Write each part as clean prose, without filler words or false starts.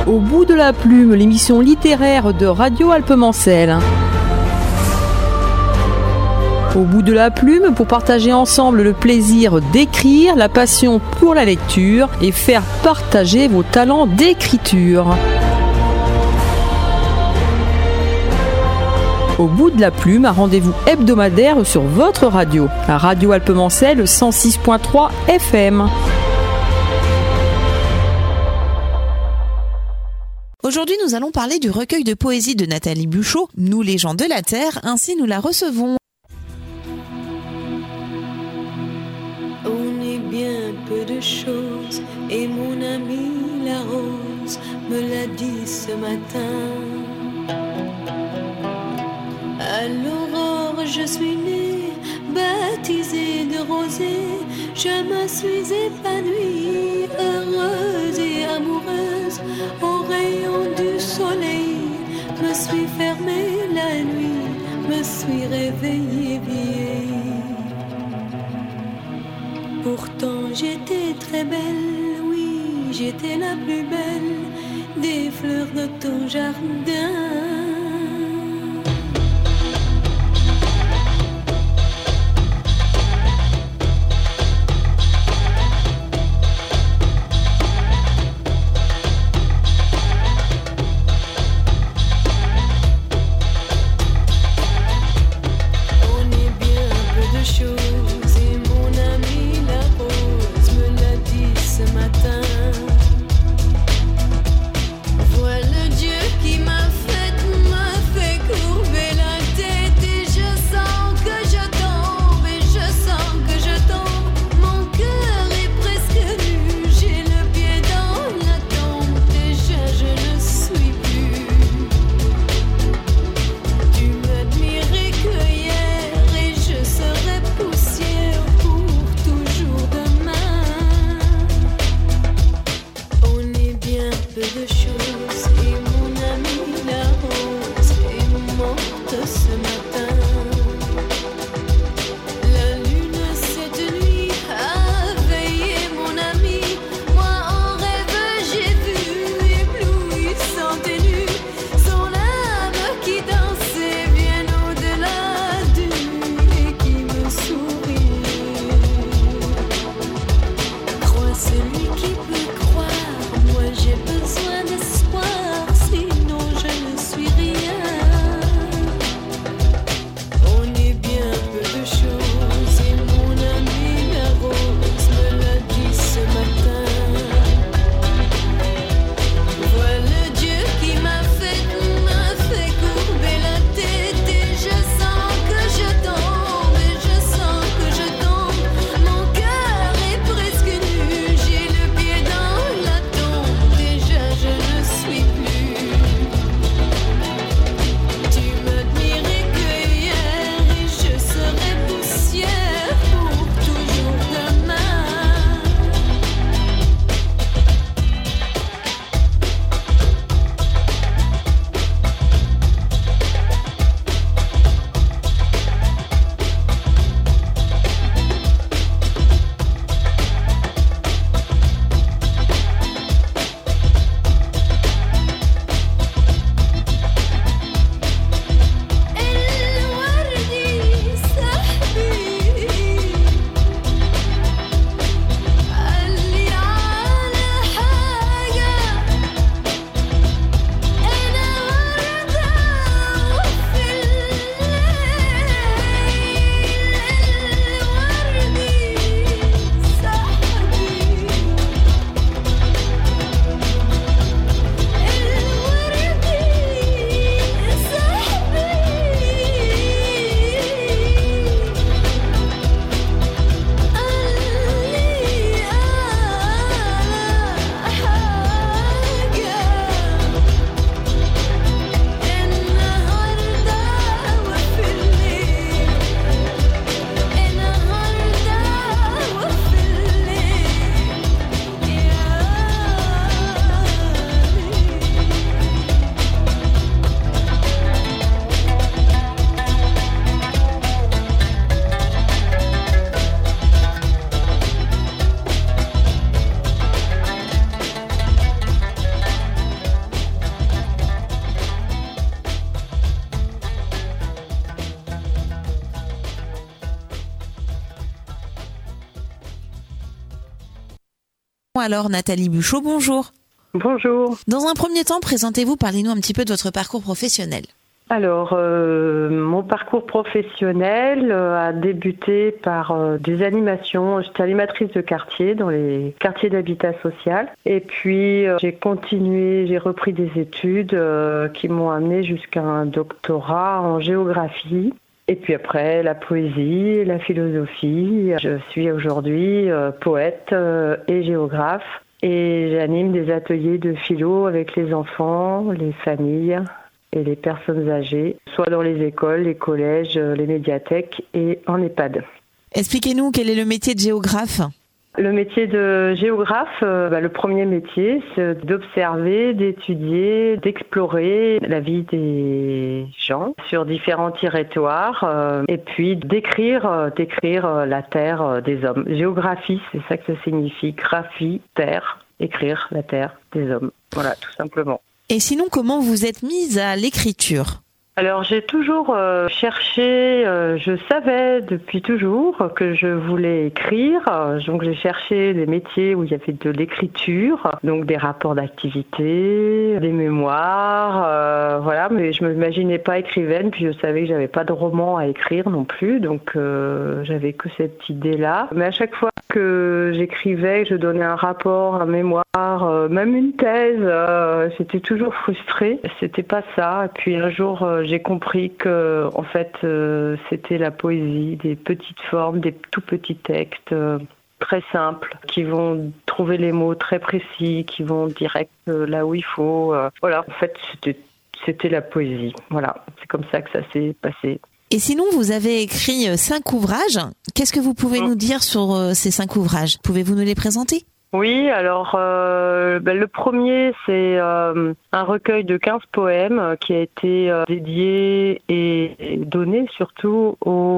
Au bout de la plume, l'émission littéraire de Radio Alpemancel. Au bout de la plume, pour partager ensemble le plaisir d'écrire, la passion pour la lecture et faire partager vos talents d'écriture. Au bout de la plume, un rendez-vous hebdomadaire sur votre radio, à Radio Alpemancel 106.3 FM. Aujourd'hui, nous allons parler du recueil de poésie de Nathalie Buchot, Nous les gens de la Terre, ainsi nous la recevons. On est bien peu de choses, et mon amie la rose me l'a dit ce matin. À l'aurore, je suis née, baptisée de rosée, je me suis épanouie, heureuse et amoureuse, au rayon du soleil, me suis fermée la nuit, me suis réveillée vieille. Pourtant j'étais très belle, oui, j'étais la plus belle des fleurs de ton jardin. J'ai Alors Nathalie Buchot, bonjour. Bonjour. Dans un premier temps, présentez-vous, parlez-nous un petit peu de votre parcours professionnel. Alors, mon parcours professionnel a débuté par des animations. J'étais animatrice de quartier dans les quartiers d'habitat social. Et puis, j'ai continué, j'ai repris des études qui m'ont amené jusqu'à un doctorat en géographie. Et puis après, la poésie, la philosophie. Je suis aujourd'hui poète et géographe. Et j'anime des ateliers de philo avec les enfants, les familles et les personnes âgées, soit dans les écoles, les collèges, les médiathèques et en EHPAD. Expliquez-nous quel est le métier de géographe. Le métier de géographe, le premier métier, c'est d'observer, d'étudier, d'explorer la vie des gens sur différents territoires et puis d'écrire la terre des hommes. Géographie, c'est ça que ça signifie. Graphie, terre, écrire la terre des hommes. Voilà, tout simplement. Et sinon, comment vous êtes mise à l'écriture ? Alors j'ai toujours cherché, je savais depuis toujours que je voulais écrire, donc j'ai cherché des métiers où il y avait de l'écriture, donc des rapports d'activité, des mémoires, voilà, mais je me imaginais pas écrivaine, puis je savais que j'avais pas de roman à écrire non plus, donc j'avais que cette idée-là. Mais à chaque fois que j'écrivais, que je donnais un rapport, un mémoire, même une thèse, j'étais toujours frustrée, c'était pas ça. Et puis un jour, j'ai compris que, en fait, c'était la poésie, des petites formes, des tout petits textes très simples, qui vont trouver les mots très précis, qui vont direct là où il faut. Voilà, en fait, c'était la poésie. Voilà, c'est comme ça que ça s'est passé. Et sinon, vous avez écrit 5 ouvrages. Qu'est-ce que vous pouvez nous dire sur ces 5 ouvrages ? Pouvez-vous nous les présenter ? Oui, alors le premier, c'est un recueil de 15 poèmes qui a été dédié et donné surtout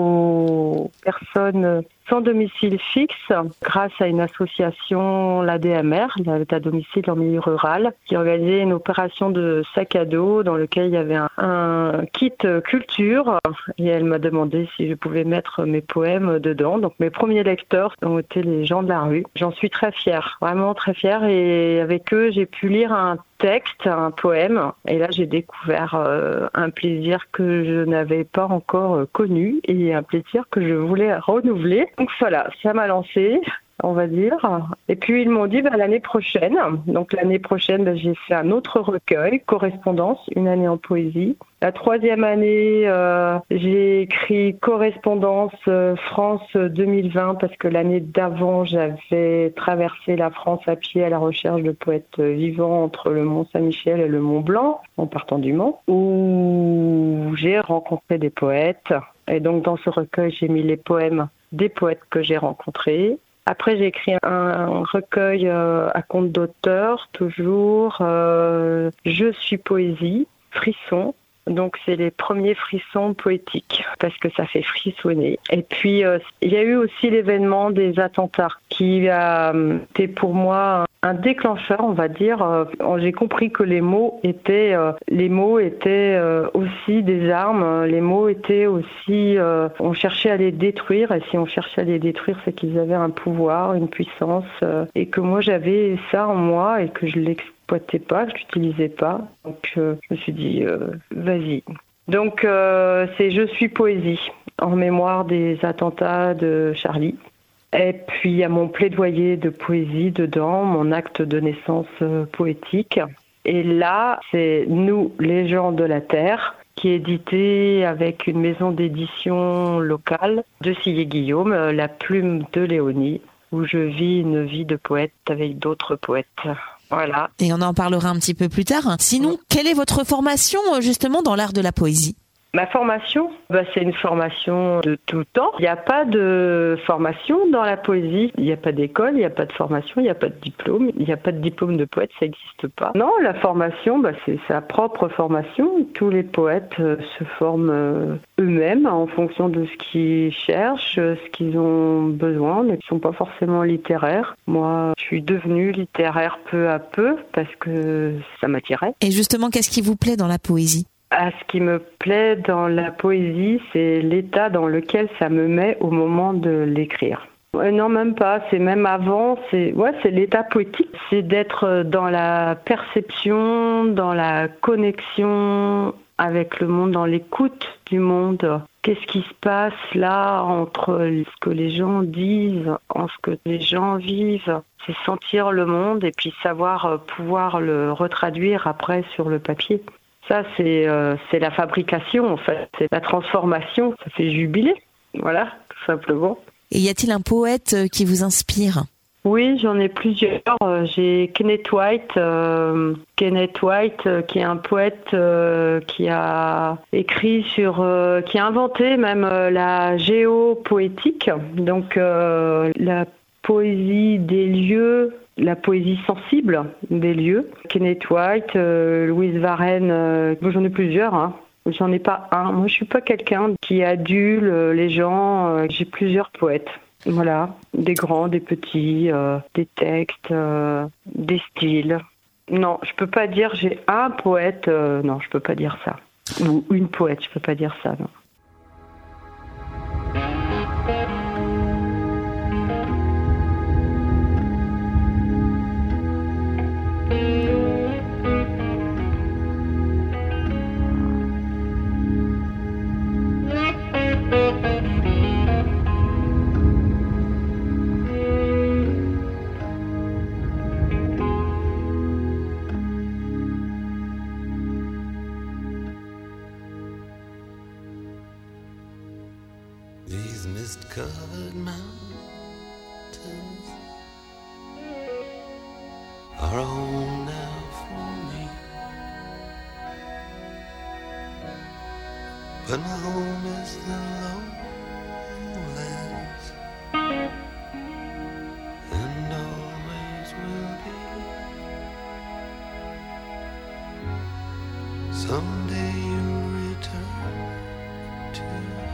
aux personnes sans domicile fixe grâce à une association, l'ADMR, l'Aide à domicile en milieu rural, qui organisait une opération de sac à dos dans lequel il y avait un kit culture et elle m'a demandé si je pouvais mettre mes poèmes dedans. Donc mes premiers lecteurs ont été les gens de la rue. J'en suis très fière, vraiment très fière et avec eux j'ai pu lire un texte, un poème et là j'ai découvert un plaisir que je n'avais pas encore connu et un plaisir que je voulais renouveler. Donc voilà, ça m'a lancée, on va dire. Et puis ils m'ont dit l'année prochaine, donc l'année prochaine j'ai fait un autre recueil, Correspondance, une année en poésie. La 3e année, j'ai écrit Correspondance France 2020 parce que l'année d'avant, j'avais traversé la France à pied à la recherche de poètes vivants entre le Mont Saint-Michel et le Mont Blanc, en partant du Mans, où j'ai rencontré des poètes. Et donc dans ce recueil, j'ai mis les poèmes des poètes que j'ai rencontrés. Après, j'ai écrit un recueil à compte d'auteur, toujours Je suis poésie, Frisson. Donc c'est les premiers frissons poétiques parce que ça fait frissonner. Et puis il y a eu aussi l'événement des attentats qui a été pour moi un déclencheur, on va dire. J'ai compris que les mots étaient aussi des armes. Les mots étaient aussi on cherchait à les détruire et si on cherchait à les détruire, c'est qu'ils avaient un pouvoir, une puissance et que moi j'avais ça en moi et que je l'exploitais pas, je l'utilisais pas. Donc je me suis dit vas-y. Donc c'est Je suis poésie en mémoire des attentats de Charlie. Et puis il y a mon plaidoyer de poésie dedans, mon acte de naissance poétique. Et là, c'est Nous, les gens de la terre, qui est édité avec une maison d'édition locale de Sillé-Guillaume, La Plume de Léonie, où je vis une vie de poète avec d'autres poètes. Voilà. Et on en parlera un petit peu plus tard. Sinon, quelle est votre formation justement dans l'art de la poésie ? Ma formation, c'est une formation de tout le temps. Il n'y a pas de formation dans la poésie. Il n'y a pas d'école, il n'y a pas de formation, il n'y a pas de diplôme. Il n'y a pas de diplôme de poète, ça n'existe pas. Non, la formation, c'est sa propre formation. Tous les poètes se forment eux-mêmes en fonction de ce qu'ils cherchent, ce qu'ils ont besoin, mais qui ne sont pas forcément littéraires. Moi, je suis devenue littéraire peu à peu parce que ça m'attirait. Et justement, qu'est-ce qui vous plaît dans la poésie ? Ce qui me plaît dans la poésie, c'est l'état dans lequel ça me met au moment de l'écrire. Non, même pas. C'est même avant. C'est l'état poétique. C'est d'être dans la perception, dans la connexion avec le monde, dans l'écoute du monde. Qu'est-ce qui se passe là entre ce que les gens disent, en ce que les gens vivent? C'est sentir le monde et puis savoir pouvoir le retraduire après sur le papier. Ça, c'est la fabrication, en fait. C'est la transformation. Ça fait jubiler. Voilà, tout simplement. Et y a-t-il un poète qui vous inspire ? Oui, j'en ai plusieurs. J'ai Kenneth White, qui est un poète qui a écrit qui a inventé même la géopoétique, donc la poésie des lieux, la poésie sensible des lieux. Kenneth White, Louise Varenne, j'en ai plusieurs, hein. J'en ai pas un. Moi, je suis pas quelqu'un qui adule les gens. J'ai plusieurs poètes. Voilà, des grands, des petits, des textes, des styles. Non, je peux pas dire j'ai un poète. Non, je peux pas dire ça. Ou une poète, je peux pas dire ça. Non. These mist-covered mountains are a home now for me, but my home is the lowlands, and always will be. Someday you'll return to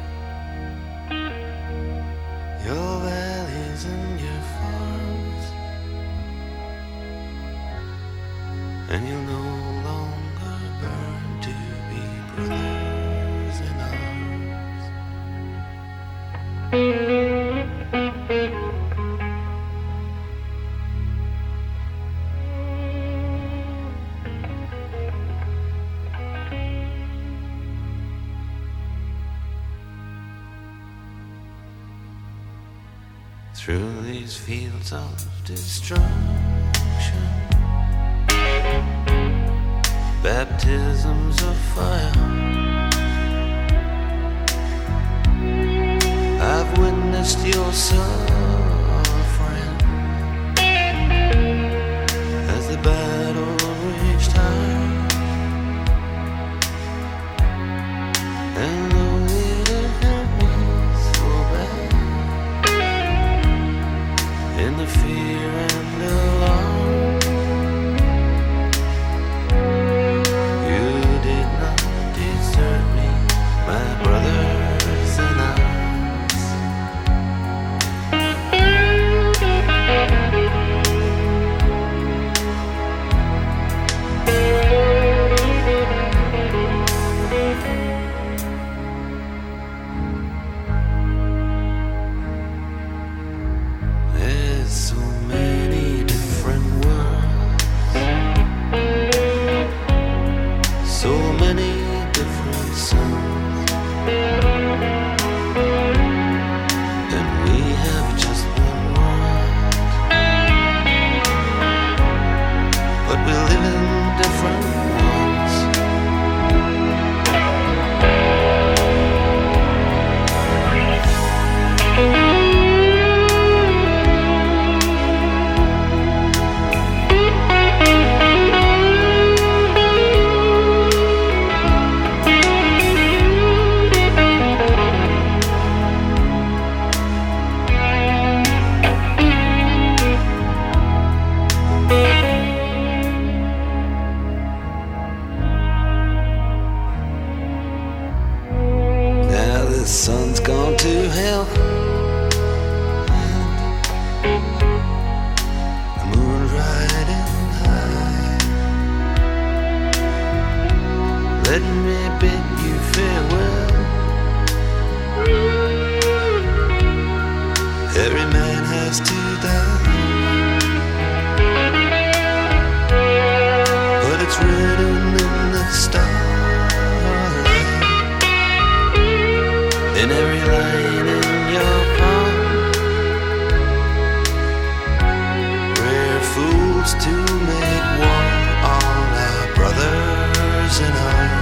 your valleys and your farms, and you'll no longer burn to be brothers in arms. Through these fields of destruction, baptisms of fire, I've witnessed your suffering as the battle reached high, and though it hurt me so bad, in the fear and alarm, you did not desert me, my brothers in arms. There's so many different worlds, so many different suns, and we have just one world, but we live in different ones. Now the sun's gone to hell, the moon's riding high. Let me bid you farewell. Every man arms to make one, all our brothers in arms.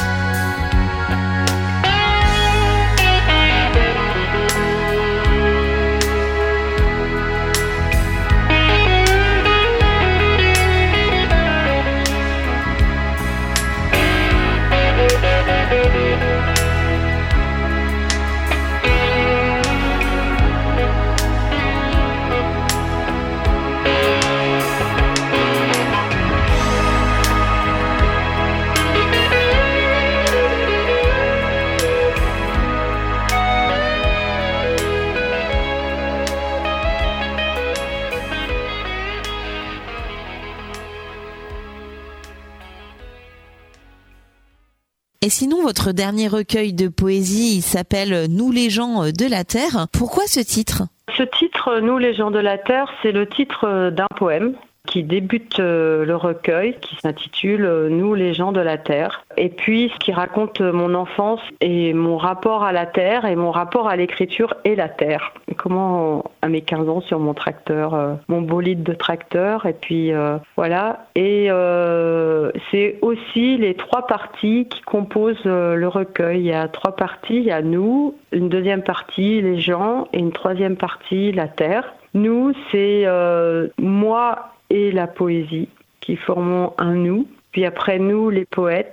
Et sinon, votre dernier recueil de poésie, il s'appelle « Nous les gens de la Terre ». Pourquoi ce titre ? Ce titre, Nous les gens de la Terre, c'est le titre d'un poème qui débute le recueil, qui s'intitule « Nous les gens de la Terre ». Et puis, ce qui raconte mon enfance et mon rapport à la Terre et mon rapport à l'écriture et la Terre. Comment, à mes 15 ans, sur mon tracteur, mon bolide de tracteur, et puis voilà. Et c'est aussi les 3 parties qui composent le recueil. Il y a 3 parties, il y a nous, une deuxième partie, les gens, et une troisième partie, la Terre. Nous, c'est moi et la poésie qui formons un nous. Puis après nous, les poètes,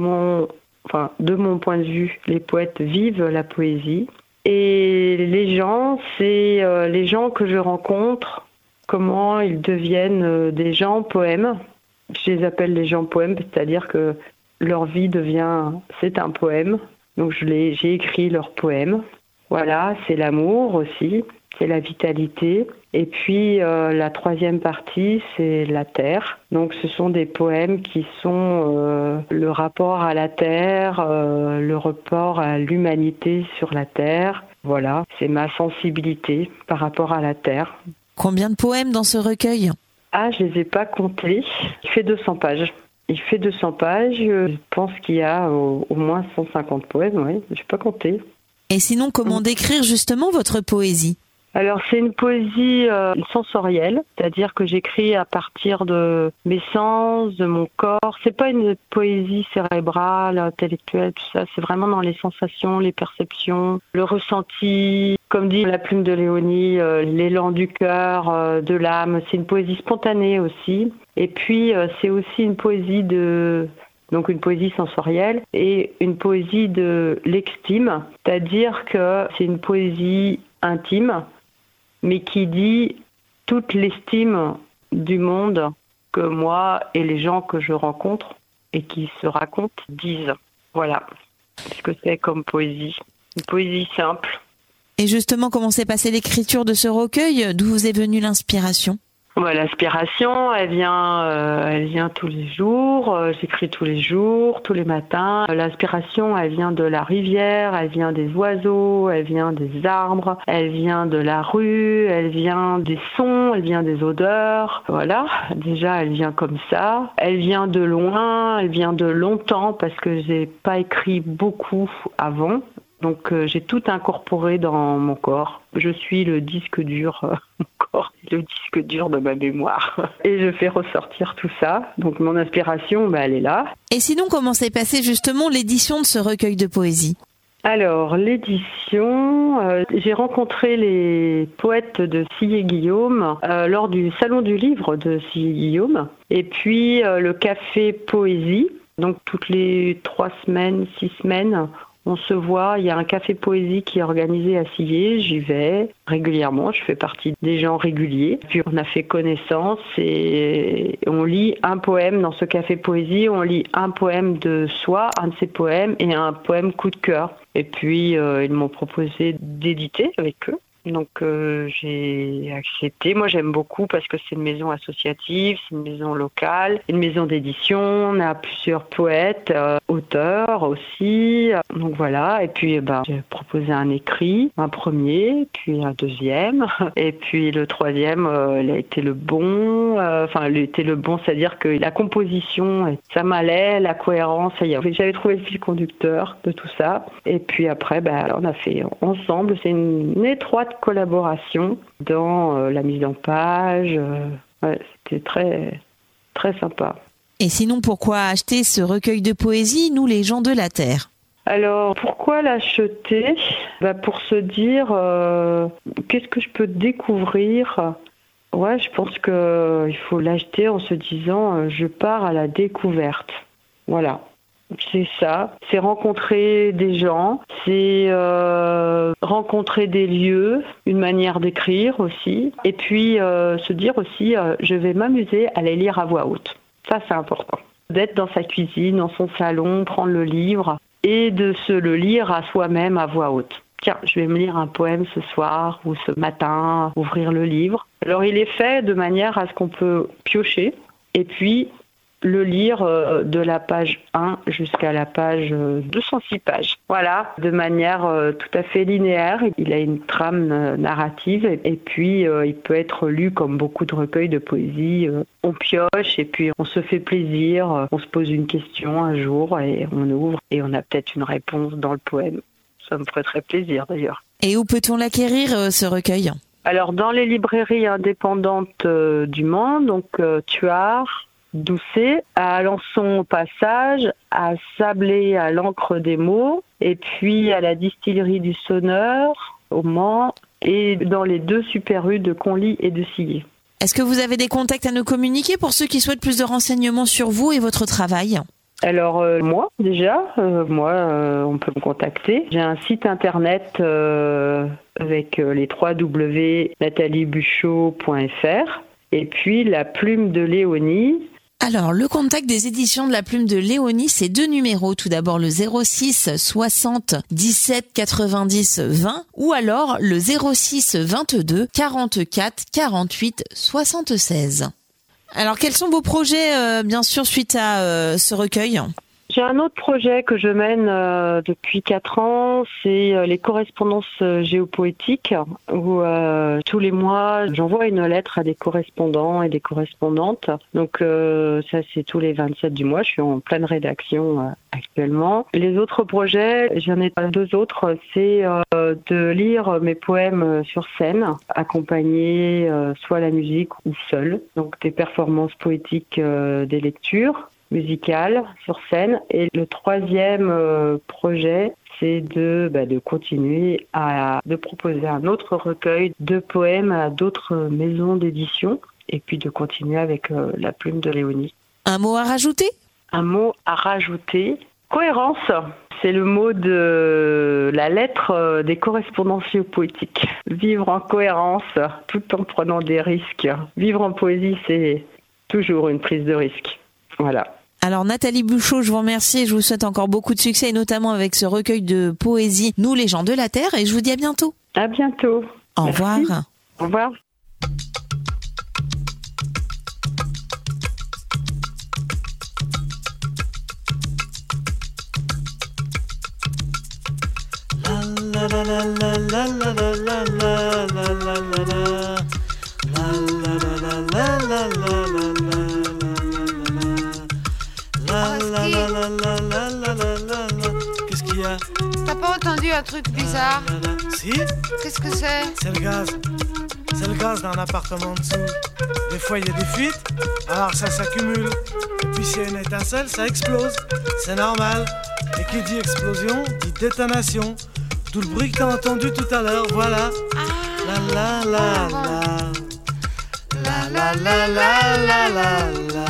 de mon point de vue, les poètes vivent la poésie. Et les gens, c'est les gens que je rencontre, comment ils deviennent des gens poèmes. Je les appelle les gens poèmes, c'est-à-dire que leur vie c'est un poème. Donc j'ai écrit leurs poèmes. Voilà, c'est l'amour aussi, c'est la vitalité. Et puis la troisième partie, c'est la terre. Donc ce sont des poèmes qui sont le rapport à la terre, le rapport à l'humanité sur la terre. Voilà, c'est ma sensibilité par rapport à la terre. Combien de poèmes dans ce recueil ? Ah, je les ai pas comptés. Il fait 200 pages. Je pense qu'il y a au moins 150 poèmes, oui. Je n'ai pas compté. Et sinon, comment décrire justement votre poésie ? Alors c'est une poésie sensorielle, c'est-à-dire que j'écris à partir de mes sens, de mon corps. C'est pas une poésie cérébrale, intellectuelle, tout ça. C'est vraiment dans les sensations, les perceptions, le ressenti. Comme dit la plume de Léonie, l'élan du cœur, de l'âme. C'est une poésie spontanée aussi. Et puis c'est aussi une poésie donc une poésie sensorielle et une poésie de l'extime, c'est-à-dire que c'est une poésie intime, mais qui dit toute l'estime du monde que moi et les gens que je rencontre et qui se racontent disent. Voilà ce que c'est comme poésie. Une poésie simple. Et justement, comment s'est passée l'écriture de ce recueil ? D'où vous est venue l'inspiration ? L'inspiration, elle vient tous les jours. J'écris tous les jours, tous les matins. L'inspiration, elle vient de la rivière, elle vient des oiseaux, elle vient des arbres, elle vient de la rue, elle vient des sons, elle vient des odeurs. Voilà, déjà, elle vient comme ça. Elle vient de loin, elle vient de longtemps parce que j'ai pas écrit beaucoup avant. Donc j'ai tout incorporé dans mon corps. Je suis le disque dur, mon corps, le disque dur de ma mémoire. Et je fais ressortir tout ça. Donc mon inspiration, elle est là. Et sinon, comment s'est passée justement l'édition de ce recueil de poésie ? Alors, l'édition, j'ai rencontré les poètes de Sillé-Guillaume lors du Salon du Livre de Sillé-Guillaume. Et puis le Café Poésie. Donc toutes les 3 semaines, 6 semaines, on se voit, il y a un café poésie qui est organisé à Sillé, j'y vais régulièrement, je fais partie des gens réguliers. Puis on a fait connaissance et on lit un poème dans ce café poésie, on lit un poème de soi, un de ses poèmes et un poème coup de cœur. Et puis ils m'ont proposé d'éditer avec eux. Donc j'ai accepté. Moi j'aime beaucoup parce que c'est une maison associative, c'est une maison locale, une maison d'édition. On a plusieurs poètes, auteurs aussi. Donc voilà. Et puis j'ai proposé un écrit, un premier, puis un deuxième, et puis le troisième, il a été le bon. Il a été le bon, c'est-à-dire que la composition, ça m'allait, la cohérence. J'avais trouvé le fil conducteur de tout ça. Et puis après, on a fait ensemble. C'est une étroite collaboration dans la mise en page. C'était très, très sympa. Et sinon, pourquoi acheter ce recueil de poésie, Nous les gens de la Terre ? Alors, pourquoi l'acheter ? Pour se dire, qu'est-ce que je peux découvrir ? Ouais, je pense qu'il faut l'acheter en se disant, je pars à la découverte. Voilà. C'est ça, c'est rencontrer des gens, c'est rencontrer des lieux, une manière d'écrire aussi, et puis se dire aussi, je vais m'amuser à les lire à voix haute. Ça, c'est important. D'être dans sa cuisine, dans son salon, prendre le livre et de se le lire à soi-même à voix haute. Tiens, je vais me lire un poème ce soir ou ce matin, ouvrir le livre. Alors, il est fait de manière à ce qu'on peut piocher et puis le lire de la page 1 jusqu'à la page 206 pages. Voilà, de manière tout à fait linéaire. Il a une trame narrative et puis il peut être lu comme beaucoup de recueils de poésie. On pioche et puis on se fait plaisir, on se pose une question un jour et on ouvre et on a peut-être une réponse dans le poème. Ça me ferait très plaisir d'ailleurs. Et où peut-on l'acquérir, ce recueil ? Alors dans les librairies indépendantes du Mans, donc Tuard, Doucet, à Alençon au Passage, à Sablé à l'Ancre des Mots, et puis à la distillerie du Sonneur au Mans, et dans les 2 super rues de Conly et de Sillé. Est-ce que vous avez des contacts à nous communiquer pour ceux qui souhaitent plus de renseignements sur vous et votre travail ? Alors moi déjà, on peut me contacter. J'ai un site internet avec les www.nataliebuchot.fr et puis La Plume de Léonie. Alors, le contact des éditions de La Plume de Léonie, c'est 2 numéros. Tout d'abord le 06 60 17 90 20 ou alors le 06 22 44 48 76. Alors, quels sont vos projets, bien sûr, suite à ce recueil ? J'ai un autre projet que je mène depuis 4 ans, c'est les correspondances géopoétiques où tous les mois j'envoie une lettre à des correspondants et des correspondantes. Donc ça c'est tous les 27 du mois, je suis en pleine rédaction actuellement. Les autres projets, j'en ai 2 autres, c'est de lire mes poèmes sur scène, accompagner soit la musique ou seul. Donc des performances poétiques, des lectures musicale sur scène. Et le 3e projet, c'est de continuer de proposer un autre recueil de poèmes à d'autres maisons d'édition et puis de continuer avec La Plume de Léonie. Un mot à rajouter ? Un mot à rajouter. Cohérence. C'est le mot de la lettre des correspondances poétiques. Vivre en cohérence tout en prenant des risques. Vivre en poésie, c'est toujours une prise de risque. Voilà. Alors Nathalie Buchot, je vous remercie et je vous souhaite encore beaucoup de succès, et notamment avec ce recueil de poésie Nous les gens de la Terre, et je vous dis à bientôt. À bientôt. Au Merci. revoir. Au revoir. Qu'est-ce qu'il y a? T'as pas entendu un truc bizarre? Si, Qu'est-ce que c'est? c'est le gaz. C'est le gaz d'un appartement en dessous. Des fois, il y a des fuites, alors ça s'accumule. Et puis, s'il y a une étincelle, ça explose. C'est normal. Et qui dit explosion, dit détonation. Tout le bruit que t'as entendu tout à l'heure, voilà. La la la la. La la la la la la la.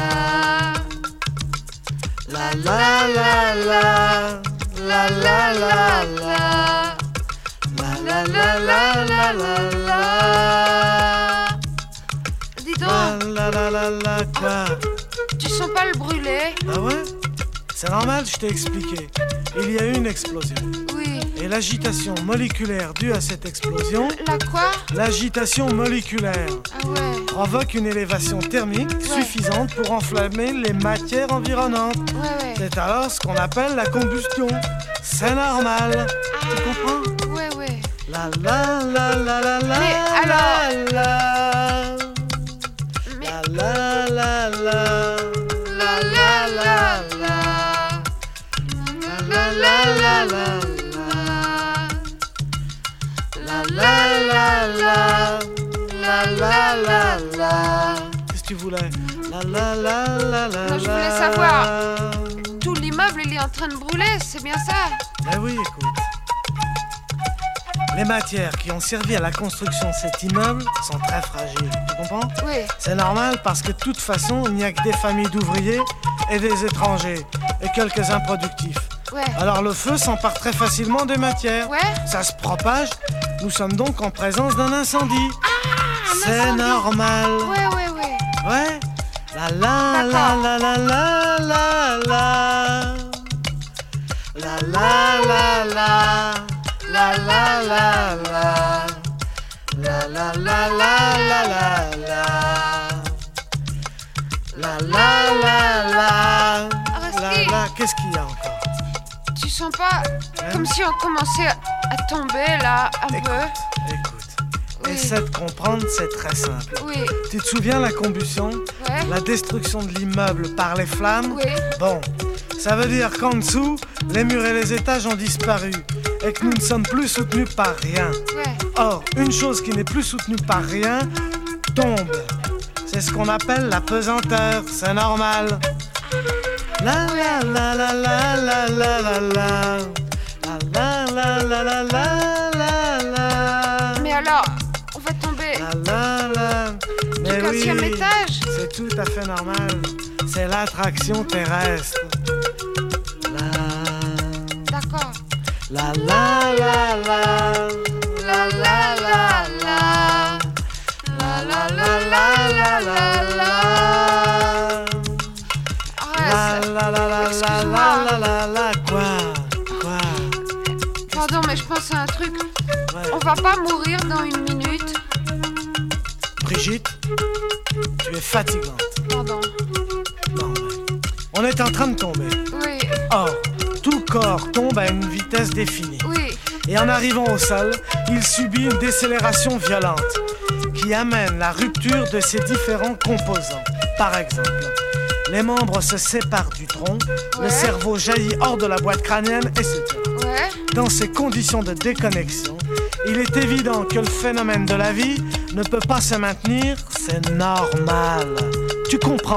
La la la la. La la la la. La la la la la la. Dis donc, La la la la quoi? tu sens pas le brûler? Ah ouais? C'est normal, je t'ai expliqué. Il y a eu une explosion. Oui. Et l'agitation moléculaire due à cette explosion, La quoi? l'agitation moléculaire, Ah ouais. provoque une élévation thermique suffisante pour enflammer les matières environnantes. Ouais. C'est alors ce qu'on appelle la combustion. C'est normal. Tu comprends? Ouais. La la la la la la. Mais alors- la Mais la la la la. la la la la. La la la la. La la la la. La la la la. Qu'est-ce que tu voulais? La la la la la. Non, je voulais la. savoir. Tout l'immeuble, il est en train de brûler, c'est bien ça? Ben oui, écoute. Les matières qui ont servi à la construction de cet immeuble sont très fragiles. Tu comprends? Oui. C'est normal parce que de toute façon, il n'y a que des familles d'ouvriers et des étrangers et quelques improductifs. Ouais. Alors le feu s'empare très facilement des matières. Ouais. Ça se propage. Nous sommes donc en présence d'un incendie. C'est incendie. normal. Ouais, ouais, ouais. Ouais. La la la D'accord. la la la la la. La la la la. La la la la. La la la la la la la. La la la la. Araski. La. Qu'est-ce qu'il y a encore? Tu sens pas comme si on commençait à tomber là, un peu? Écoute. Oui. Essaie de comprendre, c'est très simple. Oui. Tu te souviens la combustion? Ouais. La destruction de l'immeuble par les flammes? Oui. Bon, ça veut dire qu'en dessous, les murs et les étages ont disparu et que nous ne sommes plus soutenus par rien. Ouais. Or, une chose qui n'est plus soutenue par rien tombe. C'est ce qu'on appelle la pesanteur, c'est normal. La la la la la la la la la. La la la la la la la. Mais alors, on va tomber La la la. Mais du 15e oui, étage? c'est tout à fait normal. C'est l'attraction terrestre. D'accord. La la la la. La la la la. La la la la la la la. La Arrête. la la la la Excuse-moi. la la la. Quoi? Pardon, mais je pense à un truc. Ouais. On va pas mourir dans une minute? Brigitte, tu es fatigante. Pardon. Non, ouais. On est en train de tomber. Oui, Or, tout corps tombe à une vitesse définie. oui. Et en arrivant au sol, il subit une décélération violente qui amène la rupture de ses différents composants. Par exemple, les membres se séparent du tronc, le Ouais. cerveau jaillit hors de la boîte crânienne, etc. Ouais. Dans ces conditions de déconnexion, il est évident que le phénomène de la vie ne peut pas se maintenir, c'est normal. Tu comprends ?